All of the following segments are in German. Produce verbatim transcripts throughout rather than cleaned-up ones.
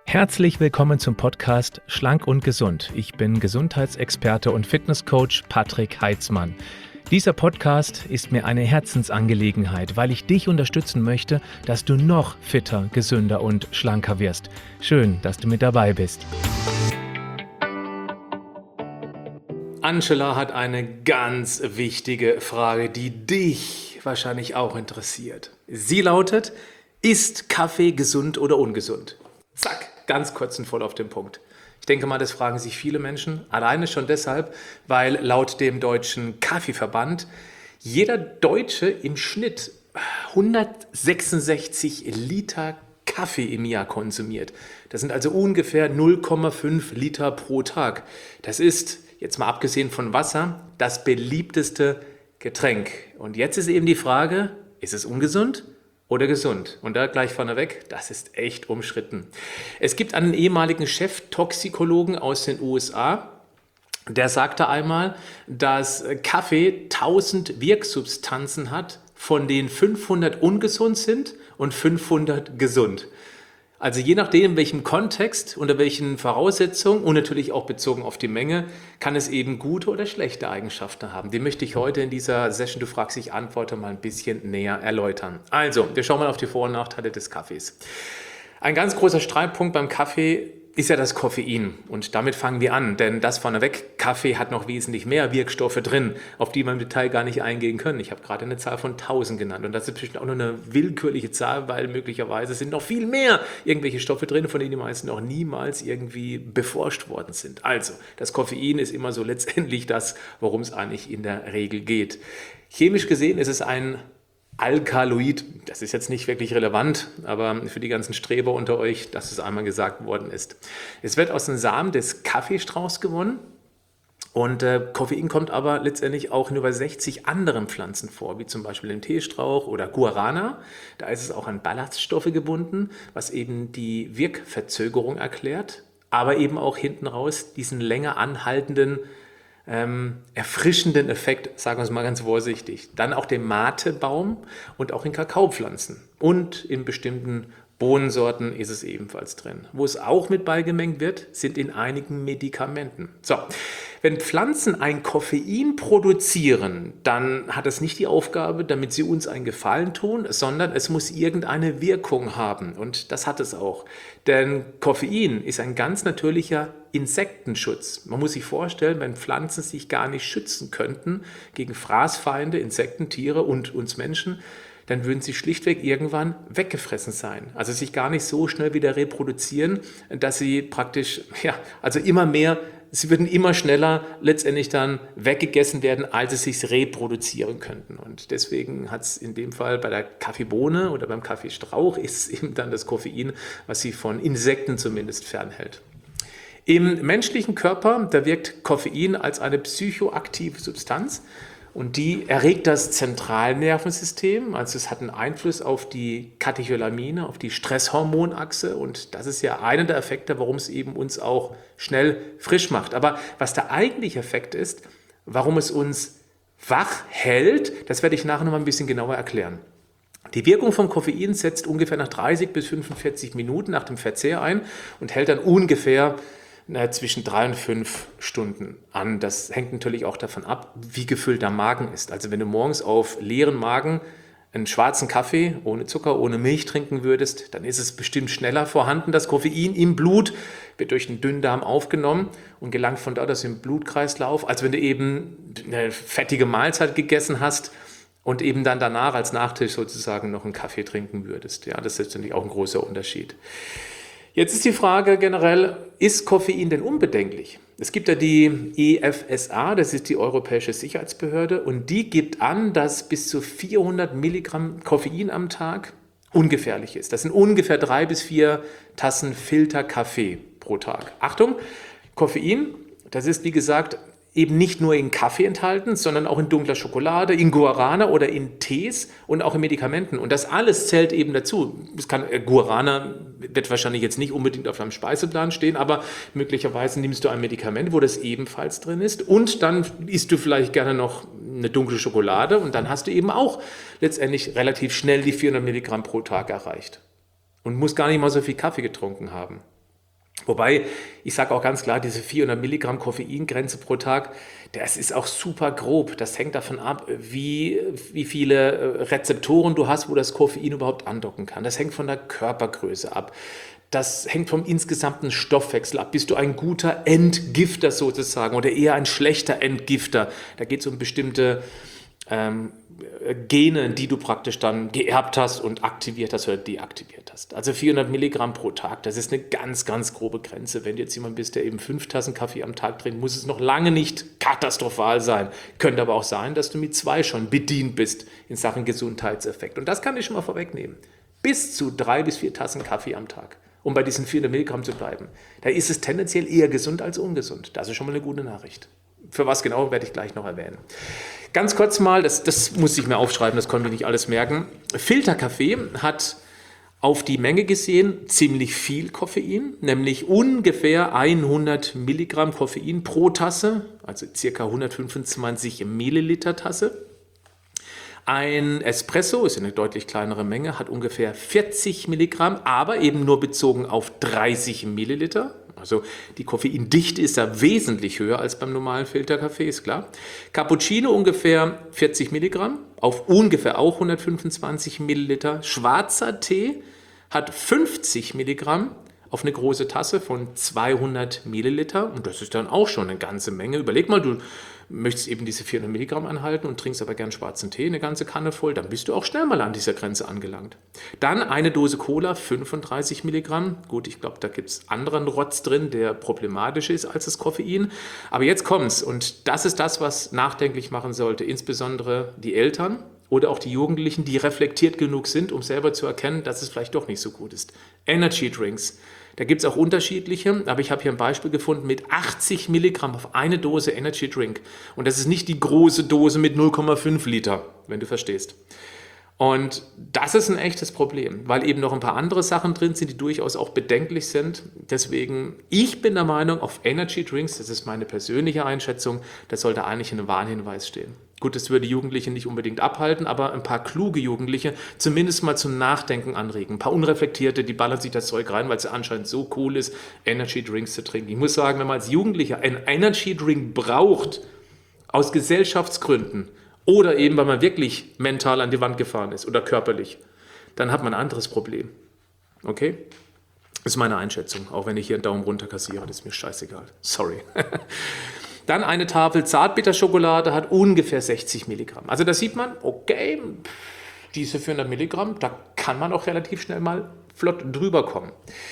Herzlich willkommen zum Podcast Schlank und Gesund. Ich bin Gesundheitsexperte und Fitnesscoach Patrick Heitzmann. Dieser Podcast ist mir eine Herzensangelegenheit, weil ich dich unterstützen möchte, dass du noch fitter, gesünder und schlanker wirst. Schön, dass du mit dabei bist. Angela hat eine ganz wichtige Frage, die dich wahrscheinlich auch interessiert. Sie lautet: Ist Kaffee gesund oder ungesund? Zack, ganz kurz und voll auf den Punkt. Ich denke mal, das fragen sich viele Menschen, alleine schon deshalb, weil laut dem Deutschen Kaffeeverband jeder Deutsche im Schnitt hundertsechsundsechzig Liter Kaffee im Jahr konsumiert. Das sind also ungefähr null Komma fünf Liter pro Tag. Das ist, jetzt mal abgesehen von Wasser, das beliebteste Getränk. Und jetzt ist eben die Frage, ist es ungesund oder gesund? Und da gleich vorneweg, das ist echt umstritten. Es gibt einen ehemaligen Cheftoxikologen aus den U S A, der sagte einmal, dass Kaffee tausend Wirksubstanzen hat, von denen fünfhundert ungesund sind und fünfhundert gesund. Also je nachdem, in welchem Kontext, unter welchen Voraussetzungen und natürlich auch bezogen auf die Menge, kann es eben gute oder schlechte Eigenschaften haben. Die möchte ich heute in dieser Session, du fragst, ich antworte, mal ein bisschen näher erläutern. Also, wir schauen mal auf die Vor- und Nachteile des Kaffees. Ein ganz großer Streitpunkt beim Kaffee ist ja das Koffein. Und damit fangen wir an, denn das vorneweg, Kaffee hat noch wesentlich mehr Wirkstoffe drin, auf die wir im Detail gar nicht eingehen können. Ich habe gerade eine Zahl von tausend genannt und das ist bestimmt auch nur eine willkürliche Zahl, weil möglicherweise sind noch viel mehr irgendwelche Stoffe drin, von denen die meisten noch niemals irgendwie beforscht worden sind. Also, das Koffein ist immer so letztendlich das, worum es eigentlich in der Regel geht. Chemisch gesehen ist es ein Alkaloid, das ist jetzt nicht wirklich relevant, aber für die ganzen Streber unter euch, dass es einmal gesagt worden ist. Es wird aus den Samen des Kaffeestrauchs gewonnen und äh, Koffein kommt aber letztendlich auch in über sechzig anderen Pflanzen vor, wie zum Beispiel im Teestrauch oder Guarana. Da ist es auch an Ballaststoffe gebunden, was eben die Wirkverzögerung erklärt, aber eben auch hinten raus diesen länger anhaltenden Ähm, erfrischenden Effekt, sagen wir es mal ganz vorsichtig. Dann auch den Matebaum und auch in Kakaopflanzen. Und in bestimmten Bohnensorten ist es ebenfalls drin. Wo es auch mit beigemengt wird, sind in einigen Medikamenten. So, wenn Pflanzen ein Koffein produzieren, dann hat es nicht die Aufgabe, damit sie uns einen Gefallen tun, sondern es muss irgendeine Wirkung haben. Und das hat es auch. Denn Koffein ist ein ganz natürlicher Insektenschutz. Man muss sich vorstellen, wenn Pflanzen sich gar nicht schützen könnten gegen Fraßfeinde, Insekten, Tiere und uns Menschen, dann würden sie schlichtweg irgendwann weggefressen sein. Also sich gar nicht so schnell wieder reproduzieren, dass sie praktisch, ja, also immer mehr, sie würden immer schneller letztendlich dann weggegessen werden, als sie sich reproduzieren könnten. Und deswegen hat es in dem Fall bei der Kaffeebohne oder beim Kaffeestrauch ist es eben dann das Koffein, was sie von Insekten zumindest fernhält. Im menschlichen Körper, da wirkt Koffein als eine psychoaktive Substanz. Und die erregt das Zentralnervensystem, also es hat einen Einfluss auf die Katecholamine, auf die Stresshormonachse und das ist ja einer der Effekte, warum es eben uns auch schnell frisch macht. Aber was der eigentliche Effekt ist, warum es uns wach hält, das werde ich nachher noch mal ein bisschen genauer erklären. Die Wirkung vom Koffein setzt ungefähr nach dreißig bis fünfundvierzig Minuten nach dem Verzehr ein und hält dann ungefähr Na, zwischen drei und fünf Stunden an. Das hängt natürlich auch davon ab, wie gefüllt der Magen ist. Also wenn du morgens auf leeren Magen einen schwarzen Kaffee ohne Zucker, ohne Milch trinken würdest, dann ist es bestimmt schneller vorhanden. Das Koffein im Blut wird durch den Dünndarm aufgenommen und gelangt von dort aus im Blutkreislauf, als wenn du eben eine fettige Mahlzeit gegessen hast und eben dann danach als Nachtisch sozusagen noch einen Kaffee trinken würdest. Ja, das ist natürlich auch ein großer Unterschied. Jetzt ist die Frage generell, ist Koffein denn unbedenklich? Es gibt ja die E F S A, das ist die Europäische Sicherheitsbehörde, und die gibt an, dass bis zu vierhundert Milligramm Koffein am Tag ungefährlich ist. Das sind ungefähr drei bis vier Tassen Filterkaffee pro Tag. Achtung, Koffein, das ist wie gesagt eben nicht nur in Kaffee enthalten, sondern auch in dunkler Schokolade, in Guarana oder in Tees und auch in Medikamenten. Und das alles zählt eben dazu. Es kann, äh, Guarana wird wahrscheinlich jetzt nicht unbedingt auf deinem Speiseplan stehen, aber möglicherweise nimmst du ein Medikament, wo das ebenfalls drin ist. Und dann isst du vielleicht gerne noch eine dunkle Schokolade und dann hast du eben auch letztendlich relativ schnell die vierhundert Milligramm pro Tag erreicht. Und musst gar nicht mal so viel Kaffee getrunken haben. Wobei, ich sage auch ganz klar, diese vierhundert Milligramm Koffeingrenze pro Tag, das ist auch super grob. Das hängt davon ab, wie, wie viele Rezeptoren du hast, wo das Koffein überhaupt andocken kann. Das hängt von der Körpergröße ab. Das hängt vom insgesamten Stoffwechsel ab. Bist du ein guter Entgifter sozusagen oder eher ein schlechter Entgifter? Da geht es um bestimmte ähm, Gene, die du praktisch dann geerbt hast und aktiviert hast oder deaktiviert hast. Also vierhundert Milligramm pro Tag, das ist eine ganz, ganz grobe Grenze. Wenn du jetzt jemand bist, der eben fünf Tassen Kaffee am Tag trinkt, muss es noch lange nicht katastrophal sein. Könnte aber auch sein, dass du mit zwei schon bedient bist in Sachen Gesundheitseffekt. Und das kann ich schon mal vorwegnehmen. Bis zu drei bis vier Tassen Kaffee am Tag, um bei diesen vierhundert Milligramm zu bleiben. Da ist es tendenziell eher gesund als ungesund. Das ist schon mal eine gute Nachricht. Für was genau, werde ich gleich noch erwähnen. Ganz kurz mal, das, das muss ich mir aufschreiben, das konnte ich nicht alles merken. Filterkaffee hat auf die Menge gesehen ziemlich viel Koffein, nämlich ungefähr hundert Milligramm Koffein pro Tasse, also ca. hundertfünfundzwanzig Milliliter Tasse. Ein Espresso, ist eine deutlich kleinere Menge, hat ungefähr vierzig Milligramm, aber eben nur bezogen auf dreißig Milliliter. Also die Koffeindichte ist da wesentlich höher als beim normalen Filterkaffee, ist klar. Cappuccino ungefähr vierzig Milligramm, auf ungefähr auch hundertfünfundzwanzig Milliliter. Schwarzer Tee hat fünfzig Milligramm auf eine große Tasse von zweihundert Milliliter. Und das ist dann auch schon eine ganze Menge. Überleg mal, du möchtest eben diese vierhundert Milligramm anhalten und trinkst aber gern schwarzen Tee, eine ganze Kanne voll, dann bist du auch schnell mal an dieser Grenze angelangt. Dann eine Dose Cola, fünfunddreißig Milligramm. Gut, ich glaube, da gibt es anderen Rotz drin, der problematischer ist als das Koffein. Aber jetzt kommt's und das ist das, was nachdenklich machen sollte, insbesondere die Eltern oder auch die Jugendlichen, die reflektiert genug sind, um selber zu erkennen, dass es vielleicht doch nicht so gut ist. Energy Drinks. Da gibt es auch unterschiedliche, aber ich habe hier ein Beispiel gefunden mit achtzig Milligramm auf eine Dose Energy Drink. Und das ist nicht die große Dose mit null Komma fünf Liter, wenn du verstehst. Und das ist ein echtes Problem, weil eben noch ein paar andere Sachen drin sind, die durchaus auch bedenklich sind. Deswegen, ich bin der Meinung, auf Energy Drinks, das ist meine persönliche Einschätzung, das sollte eigentlich in einem Warnhinweis stehen. Gut, das würde Jugendliche nicht unbedingt abhalten, aber ein paar kluge Jugendliche zumindest mal zum Nachdenken anregen. Ein paar Unreflektierte, die ballern sich das Zeug rein, weil es anscheinend so cool ist, Energy Drinks zu trinken. Ich muss sagen, wenn man als Jugendlicher einen Energy Drink braucht, aus Gesellschaftsgründen, oder eben, weil man wirklich mental an die Wand gefahren ist oder körperlich, dann hat man ein anderes Problem. Okay? Das ist meine Einschätzung, auch wenn ich hier einen Daumen runter kassiere, das ist mir scheißegal. Sorry. Dann eine Tafel Zartbitterschokolade hat ungefähr sechzig Milligramm. Also da sieht man, okay, diese vierhundert Milligramm, da kann man auch relativ schnell mal flott drüber kommen.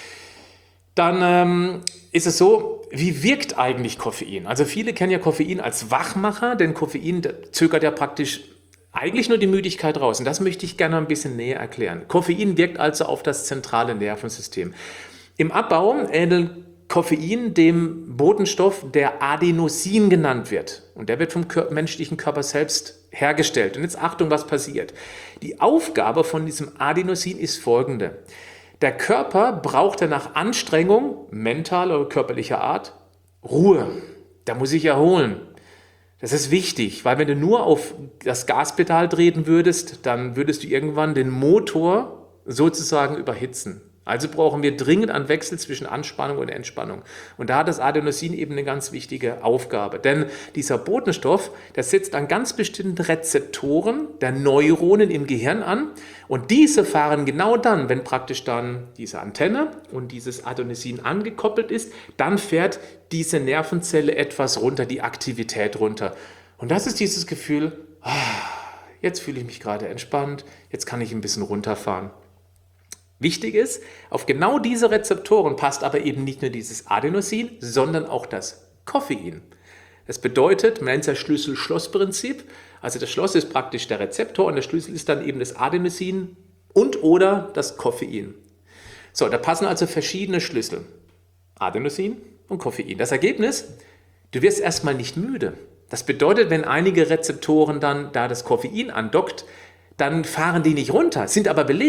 Dann ähm, ist es so, wie wirkt eigentlich Koffein? Also viele kennen ja Koffein als Wachmacher, denn Koffein zögert ja praktisch eigentlich nur die Müdigkeit raus. Und das möchte ich gerne ein bisschen näher erklären. Koffein wirkt also auf das zentrale Nervensystem. Im Abbau ähnelt Koffein dem Botenstoff, der Adenosin genannt wird. Und der wird vom menschlichen Körper selbst hergestellt. Und jetzt Achtung, was passiert. Die Aufgabe von diesem Adenosin ist folgende. Der Körper braucht ja nach Anstrengung, mentaler oder körperlicher Art, Ruhe. Der muss sich erholen. Das ist wichtig, weil wenn du nur auf das Gaspedal treten würdest, dann würdest du irgendwann den Motor sozusagen überhitzen. Also brauchen wir dringend einen Wechsel zwischen Anspannung und Entspannung. Und da hat das Adenosin eben eine ganz wichtige Aufgabe. Denn dieser Botenstoff, der setzt an ganz bestimmten Rezeptoren der Neuronen im Gehirn an. Und diese fahren genau dann, wenn praktisch dann diese Antenne und dieses Adenosin angekoppelt ist, dann fährt diese Nervenzelle etwas runter, die Aktivität runter. Und das ist dieses Gefühl, ah, jetzt fühle ich mich gerade entspannt, jetzt kann ich ein bisschen runterfahren. Wichtig ist, auf genau diese Rezeptoren passt aber eben nicht nur dieses Adenosin, sondern auch das Koffein. Das bedeutet, man nennt es das Schlüssel-Schloss-Prinzip. Also das Schloss ist praktisch der Rezeptor und der Schlüssel ist dann eben das Adenosin und oder das Koffein. So, da passen also verschiedene Schlüssel. Adenosin und Koffein. Das Ergebnis, du wirst erstmal nicht müde. Das bedeutet, wenn einige Rezeptoren dann da das Koffein andockt, dann fahren die nicht runter, sind aber belegt.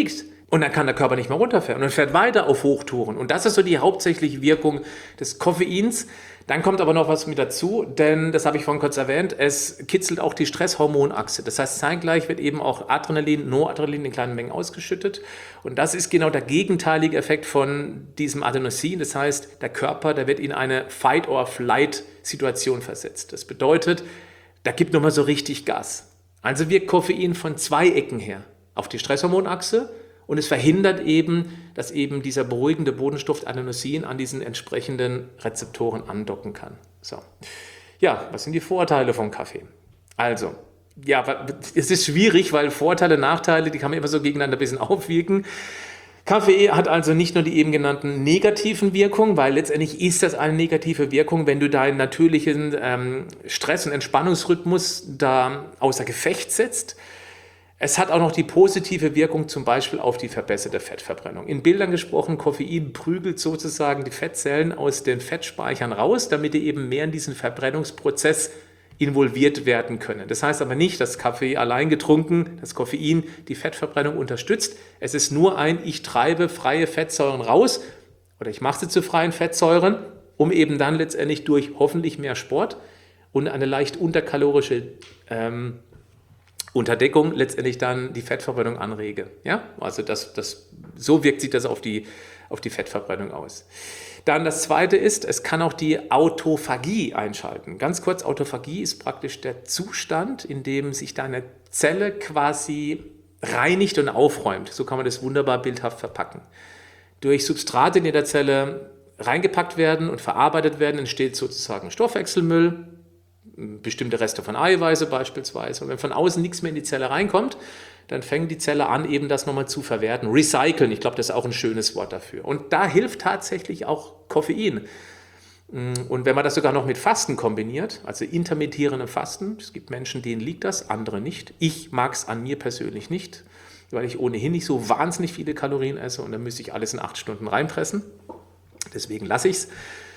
Und dann kann der Körper nicht mehr runterfahren und fährt weiter auf Hochtouren. Und das ist so die hauptsächliche Wirkung des Koffeins. Dann kommt aber noch was mit dazu, denn das habe ich vorhin kurz erwähnt, es kitzelt auch die Stresshormonachse. Das heißt, zeitgleich wird eben auch Adrenalin, Noradrenalin in kleinen Mengen ausgeschüttet. Und das ist genau der gegenteilige Effekt von diesem Adenosin. Das heißt, der Körper, der wird in eine Fight-or-Flight-Situation versetzt. Das bedeutet, da gibt nochmal so richtig Gas. Also wirkt Koffein von zwei Ecken her auf die Stresshormonachse. Und es verhindert eben, dass eben dieser beruhigende Botenstoff Adenosin an diesen entsprechenden Rezeptoren andocken kann. So. Ja, was sind die Vorteile von Kaffee? Also, ja, es ist schwierig, weil Vorteile, Nachteile, die kann man immer so gegeneinander ein bisschen aufwiegen. Kaffee hat also nicht nur die eben genannten negativen Wirkungen, weil letztendlich ist das eine negative Wirkung, wenn du deinen natürlichen ähm, Stress- und Entspannungsrhythmus da außer Gefecht setzt. Es hat auch noch die positive Wirkung zum Beispiel auf die verbesserte Fettverbrennung. In Bildern gesprochen, Koffein prügelt sozusagen die Fettzellen aus den Fettspeichern raus, damit die eben mehr in diesen Verbrennungsprozess involviert werden können. Das heißt aber nicht, dass Kaffee allein getrunken, das Koffein die Fettverbrennung unterstützt. Es ist nur ein, ich treibe freie Fettsäuren raus oder ich mache sie zu freien Fettsäuren, um eben dann letztendlich durch hoffentlich mehr Sport und eine leicht unterkalorische ähm, Unterdeckung letztendlich dann die Fettverbrennung anrege. Ja? Also das, das, so wirkt sich das auf die, auf die Fettverbrennung aus. Dann das Zweite ist, es kann auch die Autophagie einschalten. Ganz kurz, Autophagie ist praktisch der Zustand, in dem sich deine Zelle quasi reinigt und aufräumt. So kann man das wunderbar bildhaft verpacken. Durch Substrate, die in der Zelle reingepackt werden und verarbeitet werden, entsteht sozusagen Stoffwechselmüll, bestimmte Reste von Eiweiße beispielsweise. Und wenn von außen nichts mehr in die Zelle reinkommt, dann fängt die Zelle an, eben das nochmal zu verwerten. Recyceln, ich glaube, das ist auch ein schönes Wort dafür. Und da hilft tatsächlich auch Koffein. Und wenn man das sogar noch mit Fasten kombiniert, also intermittierendem Fasten, es gibt Menschen, denen liegt das, andere nicht. Ich mag es an mir persönlich nicht, weil ich ohnehin nicht so wahnsinnig viele Kalorien esse und dann müsste ich alles in acht Stunden reinpressen. Deswegen lasse ich es.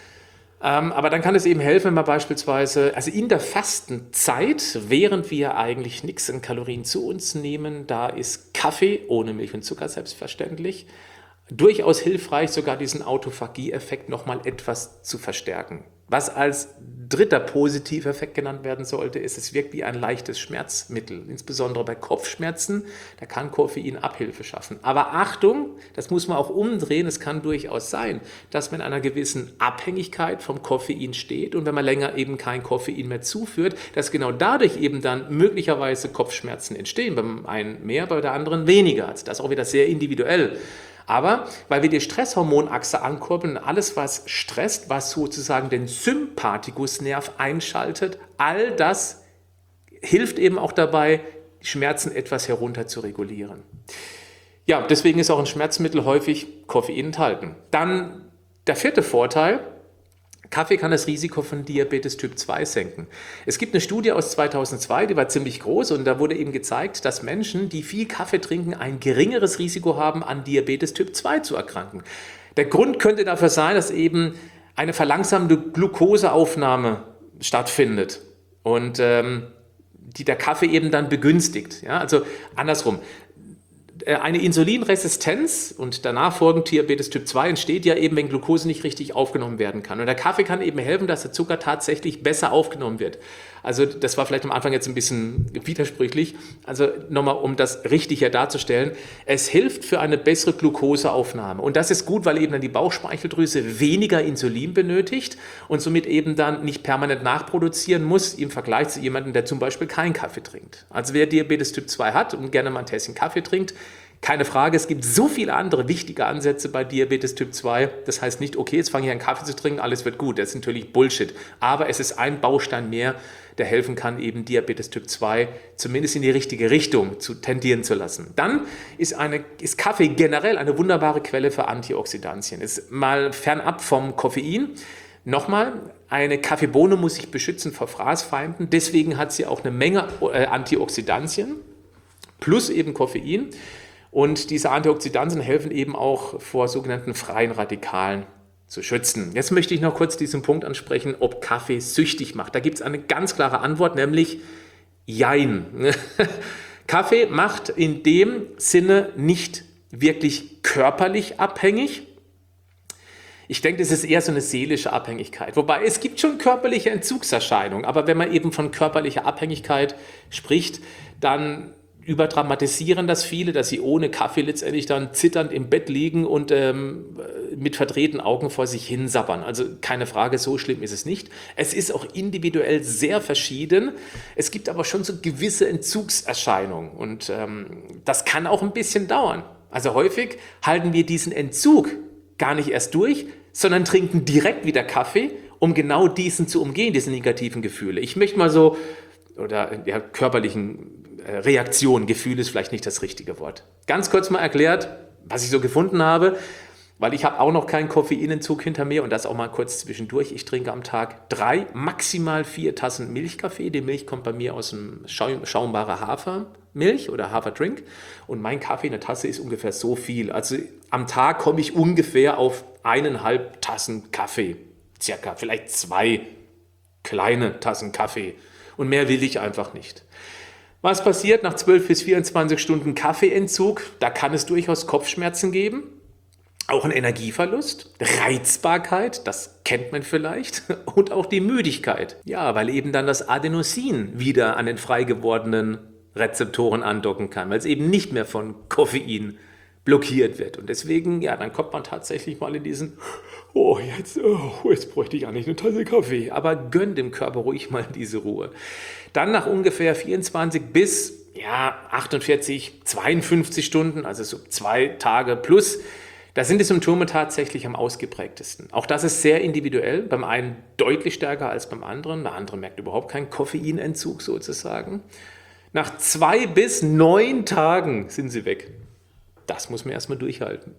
Ähm, aber dann kann es eben helfen, wenn man beispielsweise, also in der Fastenzeit, während wir eigentlich nichts an Kalorien zu uns nehmen, da ist Kaffee ohne Milch und Zucker selbstverständlich durchaus hilfreich, sogar diesen Autophagie-Effekt nochmal etwas zu verstärken. Was als dritter positiver Effekt genannt werden sollte, ist, es wirkt wie ein leichtes Schmerzmittel. Insbesondere bei Kopfschmerzen, da kann Koffein Abhilfe schaffen. Aber Achtung, das muss man auch umdrehen, es kann durchaus sein, dass man in einer gewissen Abhängigkeit vom Koffein steht und wenn man länger eben kein Koffein mehr zuführt, dass genau dadurch eben dann möglicherweise Kopfschmerzen entstehen. Beim einen mehr, bei der anderen weniger. Also das ist auch wieder sehr individuell. Aber weil wir die Stresshormonachse ankurbeln, alles was stresst, was sozusagen den Sympathikusnerv einschaltet, all das hilft eben auch dabei, Schmerzen etwas herunter zu regulieren. Ja, deswegen ist auch in Schmerzmitteln häufig Koffein enthalten. Dann der vierte Vorteil: Kaffee kann das Risiko von Diabetes Typ zwei senken. Es gibt eine Studie aus zweitausendzwei, die war ziemlich groß und da wurde eben gezeigt, dass Menschen, die viel Kaffee trinken, ein geringeres Risiko haben, an Diabetes Typ zwei zu erkranken. Der Grund könnte dafür sein, dass eben eine verlangsamte Glukoseaufnahme stattfindet und ähm, die der Kaffee eben dann begünstigt. Ja, also andersrum. Eine Insulinresistenz und danach folgend Diabetes Typ zwei entsteht ja eben, wenn Glucose nicht richtig aufgenommen werden kann. Und der Kaffee kann eben helfen, dass der Zucker tatsächlich besser aufgenommen wird. Also das war vielleicht am Anfang jetzt ein bisschen widersprüchlich. Also nochmal, um das richtig hier darzustellen. Es hilft für eine bessere Glucoseaufnahme. Und das ist gut, weil eben dann die Bauchspeicheldrüse weniger Insulin benötigt und somit eben dann nicht permanent nachproduzieren muss im Vergleich zu jemandem, der zum Beispiel keinen Kaffee trinkt. Also wer Diabetes Typ zwei hat und gerne mal ein Tässchen Kaffee trinkt, keine Frage, es gibt so viele andere wichtige Ansätze bei Diabetes Typ zwei. Das heißt nicht, okay, jetzt fange ich an Kaffee zu trinken, alles wird gut. Das ist natürlich Bullshit. Aber es ist ein Baustein mehr, der helfen kann, eben Diabetes Typ zwei zumindest in die richtige Richtung zu tendieren zu lassen. Dann ist, eine, ist Kaffee generell eine wunderbare Quelle für Antioxidantien. Ist mal fernab vom Koffein. Nochmal, eine Kaffeebohne muss sich beschützen vor Fraßfeinden. Deswegen hat sie auch eine Menge äh, Antioxidantien plus eben Koffein. Und diese Antioxidantien helfen eben auch vor sogenannten freien Radikalen zu schützen. Jetzt möchte ich noch kurz diesen Punkt ansprechen, ob Kaffee süchtig macht. Da gibt es eine ganz klare Antwort, nämlich Jein. Kaffee macht in dem Sinne nicht wirklich körperlich abhängig? Ich denke, das ist eher so eine seelische Abhängigkeit. Wobei es gibt schon körperliche Entzugserscheinungen. Aber wenn man eben von körperlicher Abhängigkeit spricht, dann überdramatisieren das viele, dass sie ohne Kaffee letztendlich dann zitternd im Bett liegen und ähm, mit verdrehten Augen vor sich hin sabbern. Also keine Frage, so schlimm ist es nicht. Es ist auch individuell sehr verschieden. Es gibt aber schon so gewisse Entzugserscheinungen und ähm, das kann auch ein bisschen dauern. Also häufig halten wir diesen Entzug gar nicht erst durch, sondern trinken direkt wieder Kaffee, um genau diesen zu umgehen, diese negativen Gefühle. Ich möchte mal so, oder ja, körperlichen äh, Reaktionen, Gefühl ist vielleicht nicht das richtige Wort. Ganz kurz mal erklärt, was ich so gefunden habe, weil ich habe auch noch keinen Koffeinentzug hinter mir und das auch mal kurz zwischendurch. Ich trinke am Tag drei, maximal vier Tassen Milchkaffee. Die Milch kommt bei mir aus dem Schaum, schaumbare Hafermilch oder Haferdrink und mein Kaffee, eine Tasse ist ungefähr so viel. Also am Tag komme ich ungefähr auf eineinhalb Tassen Kaffee, circa, vielleicht zwei kleine Tassen Kaffee und mehr will ich einfach nicht. Was passiert nach zwölf bis vierundzwanzig Stunden Kaffeeentzug? Da kann es durchaus Kopfschmerzen geben. Auch ein Energieverlust, Reizbarkeit, das kennt man vielleicht, und auch die Müdigkeit. Ja, weil eben dann das Adenosin wieder an den frei gewordenen Rezeptoren andocken kann, weil es eben nicht mehr von Koffein blockiert wird. Und deswegen, ja, dann kommt man tatsächlich mal in diesen, oh, jetzt, oh, jetzt bräuchte ich eigentlich eine Tasse Kaffee. Aber gönn dem Körper ruhig mal diese Ruhe. Dann nach ungefähr vierundzwanzig bis ja, achtundvierzig, zweiundfünfzig Stunden, also so zwei Tage plus, da sind die Symptome tatsächlich am ausgeprägtesten. Auch das ist sehr individuell, beim einen deutlich stärker als beim anderen. Der andere merkt überhaupt keinen Koffeinentzug sozusagen. Nach zwei bis neun Tagen sind sie weg. Das muss man erstmal durchhalten.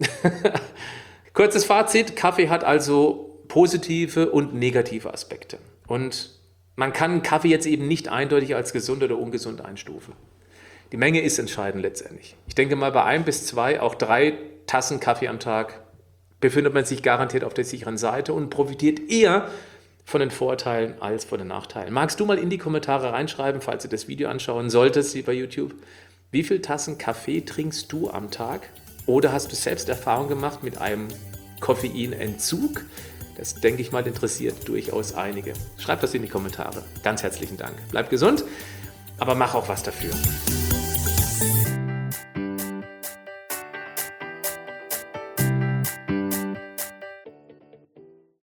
Kurzes Fazit, Kaffee hat also positive und negative Aspekte. Und man kann Kaffee jetzt eben nicht eindeutig als gesund oder ungesund einstufen. Die Menge ist entscheidend letztendlich. Ich denke mal, bei ein bis zwei, auch drei Tassen Kaffee am Tag befindet man sich garantiert auf der sicheren Seite und profitiert eher von den Vorteilen als von den Nachteilen. Magst du mal in die Kommentare reinschreiben, falls du das Video anschauen solltest, wie bei YouTube, wie viele Tassen Kaffee trinkst du am Tag? Oder hast du selbst Erfahrung gemacht mit einem Koffeinentzug? Das, denke ich mal, interessiert durchaus einige. Schreib das in die Kommentare. Ganz herzlichen Dank. Bleib gesund, aber mach auch was dafür.